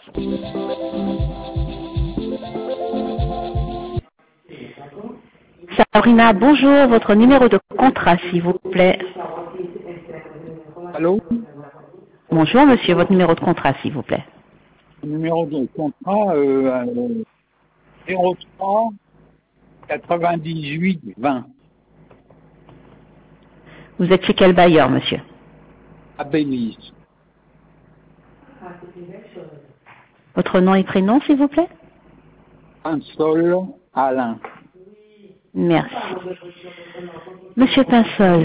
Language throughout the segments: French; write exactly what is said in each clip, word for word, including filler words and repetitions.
Sabrina, bonjour, votre numéro de contrat, s'il vous plaît. Allô? Bonjour, monsieur, votre numéro de contrat, s'il vous plaît. Numéro de contrat euh, euh, zéro trois quatre-vingt-dix-huit vingt. Vous êtes chez quel bailleur, monsieur? À Bélis. Votre nom et prénom, s'il vous plaît? Pinsol Alain. Merci. Monsieur Pinsol.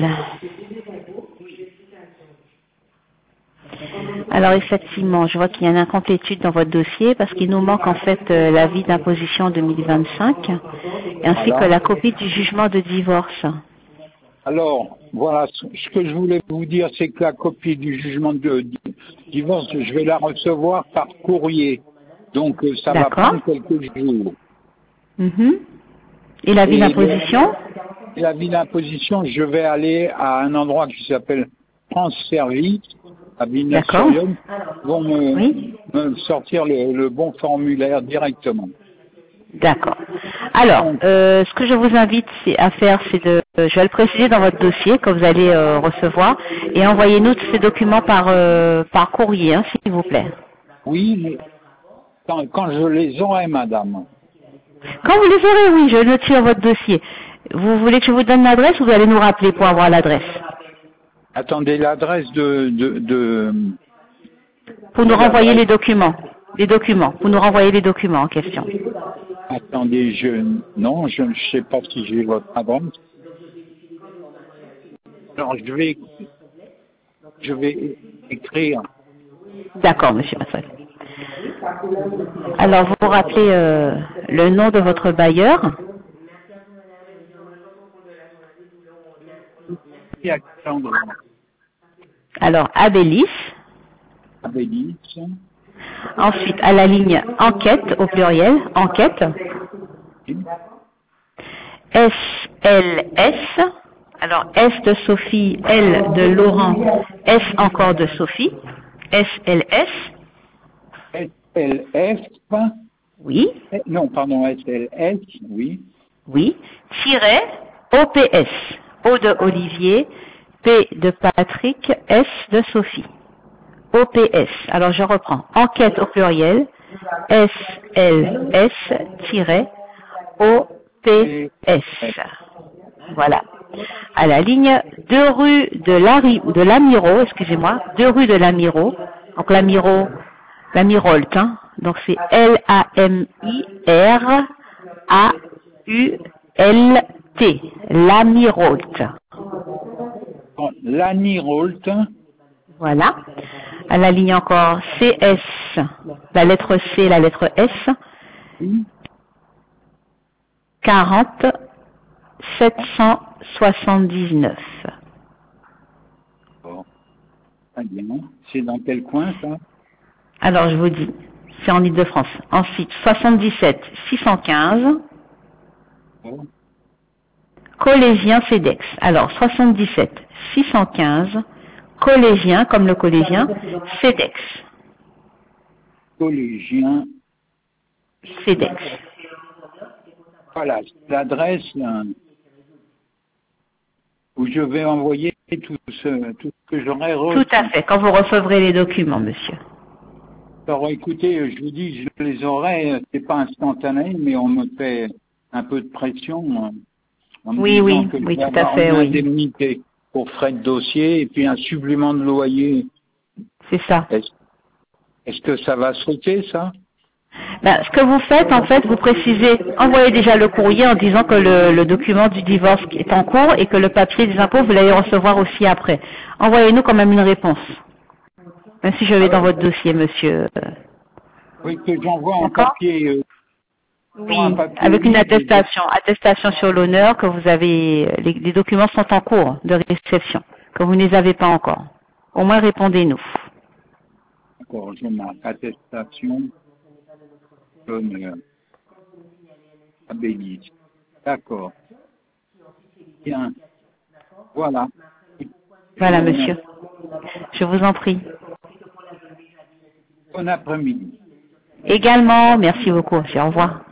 Alors effectivement, je vois qu'il y a une incomplétude dans votre dossier parce qu'il nous manque en fait euh, l'avis d'imposition deux mille vingt-cinq ainsi Voilà. que la copie du jugement de divorce. Alors, voilà, ce ce que je voulais vous dire, c'est que la copie du jugement de, de divorce, je vais la recevoir par courrier. Donc, euh, ça va D'accord. prendre quelques jours. Mhm. Et l'avis Et d'imposition? le- L'avis d'imposition, je vais aller à un endroit qui s'appelle France Service, à D'accord. Villeneuve-sur-Yonne. Ils vont me, Oui. me sortir le, le bon formulaire directement. D'accord. Alors, euh, ce que je vous invite c'est- à faire, c'est de, euh, je vais le préciser dans votre dossier que vous allez euh, recevoir, et envoyez-nous tous ces documents par euh, par courrier, hein, s'il vous plaît. Oui, mais quand, quand je les aurai, madame. Quand vous les aurez, oui, je note sur votre dossier. Vous voulez que je vous donne l'adresse ou vous allez nous rappeler pour avoir l'adresse? Attendez, l'adresse de, de, de Pour nous renvoyer l'adresse. les documents. Les documents. Pour nous renvoyer les documents en question. Attendez, je non, je ne sais pas si j'ai votre adresse. Alors je vais je vais écrire. D'accord, monsieur Massol. Alors, vous vous rappelez euh, le nom de votre bailleur? Alexandre Alors, Abélis. Abélis. Ensuite, à la ligne enquête, au pluriel, enquête. S L S. Alors, S de Sophie, L de Laurent, S encore de Sophie. S L S. S L F. Oui. Eh, Non, pardon, S L S, oui. Oui. Tiret O P S. O de Olivier, P de Patrick, S de Sophie. O P S. Alors, je reprends. Enquête au pluriel. S L S-O P S. Voilà. À la ligne deux rue de l'Ari- de l'Amiro, excusez-moi, deux rue de l'Amiro. Donc l'Amiro, l'Amirolt, hein. Donc c'est L A M I R A U L T. L'Amirolt. Lani Rolt. Voilà. À la ligne encore C S, la lettre C, la lettre S. quarante sept cent soixante-dix-neuf. Bon, très bien. C'est dans quel coin ça? Alors je vous dis, c'est en Ile-de-France. Ensuite, soixante-dix-sept six cent quinze, Bon. collégien CEDEX. Alors soixante-dix-sept six cent quinze, collégien comme le collégien, CEDEX. Collégien. CEDEX. Voilà, l'adresse là, où je vais envoyer tout ce, tout ce que j'aurai reçu. Tout à fait, quand vous recevrez les documents, monsieur. Alors écoutez, je vous dis, je les aurai, c'est pas instantané, mais on me fait un peu de pression en me Oui, disant oui, que je oui, vais tout à avoir fait, une oui. indemnité pour frais de dossier et puis un supplément de loyer. C'est ça. Est-ce est-ce que ça va sauter, ça? Ben, ce que vous faites, en fait, vous précisez, envoyez déjà le courrier en disant que le, le document du divorce est en cours et que le papier des impôts, vous l'allez recevoir aussi après. Envoyez-nous quand même une réponse. Même si je vais dans votre dossier, monsieur. Oui, que j'envoie un D'accord? papier, euh, Oui, un papier avec une libre. attestation. Attestation sur l'honneur que vous avez, les, les documents sont en cours de réception, que vous ne les avez pas encore. Au moins, répondez-nous. D'accord, je marque attestation d'honneur. Abélis. D'accord. Bien. Voilà. Voilà, monsieur. Je vous en prie. Bon après-midi. Également, merci beaucoup. Au revoir.